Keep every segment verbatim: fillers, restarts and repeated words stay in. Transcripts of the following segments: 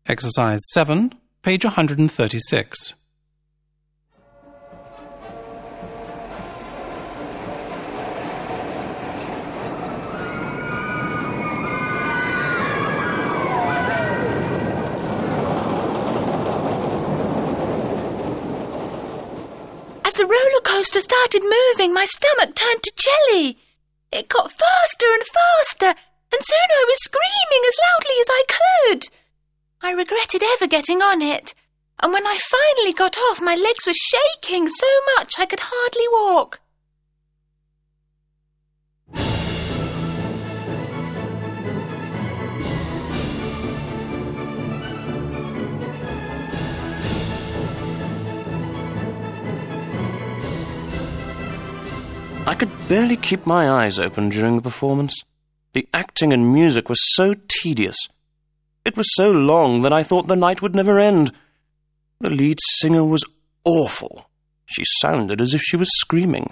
Exercise seven, page one hundred thirty-six. As the roller coaster started moving, my stomach turned to jelly. It got faster and faster, and soon I was screaming as loudly as I could. I regretted ever getting on it, and when I finally got off, my legs were shaking so much I could hardly walk. I could barely keep my eyes open during the performance. The acting and music were so tedious. It was so long that I thought the night would never end. The lead singer was awful. She sounded as if she was screaming.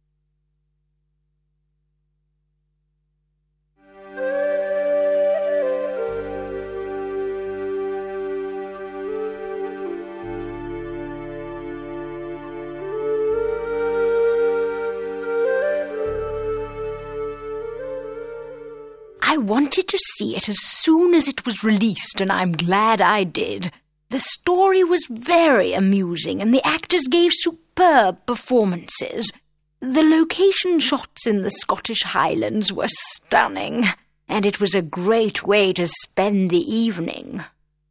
I wanted to see it as soon as it was released, and I'm glad I did. The story was very amusing, and the actors gave superb performances. The location shots in the Scottish Highlands were stunning, and it was a great way to spend the evening.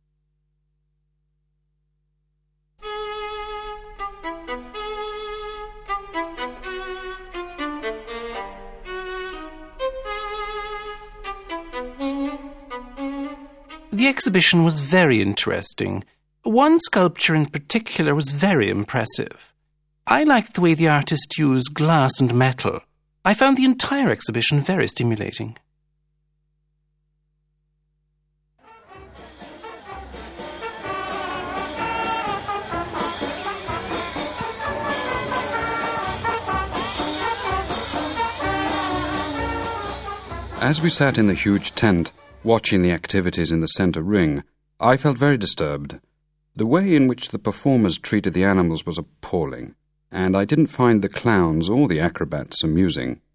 The exhibition was very interesting. One sculpture in particular was very impressive. I liked the way the artist used glass and metal. I found the entire exhibition very stimulating. As we sat in the huge tent, watching the activities in the centre ring, I felt very disturbed. The way in which the performers treated the animals was appalling, and I didn't find the clowns or the acrobats amusing.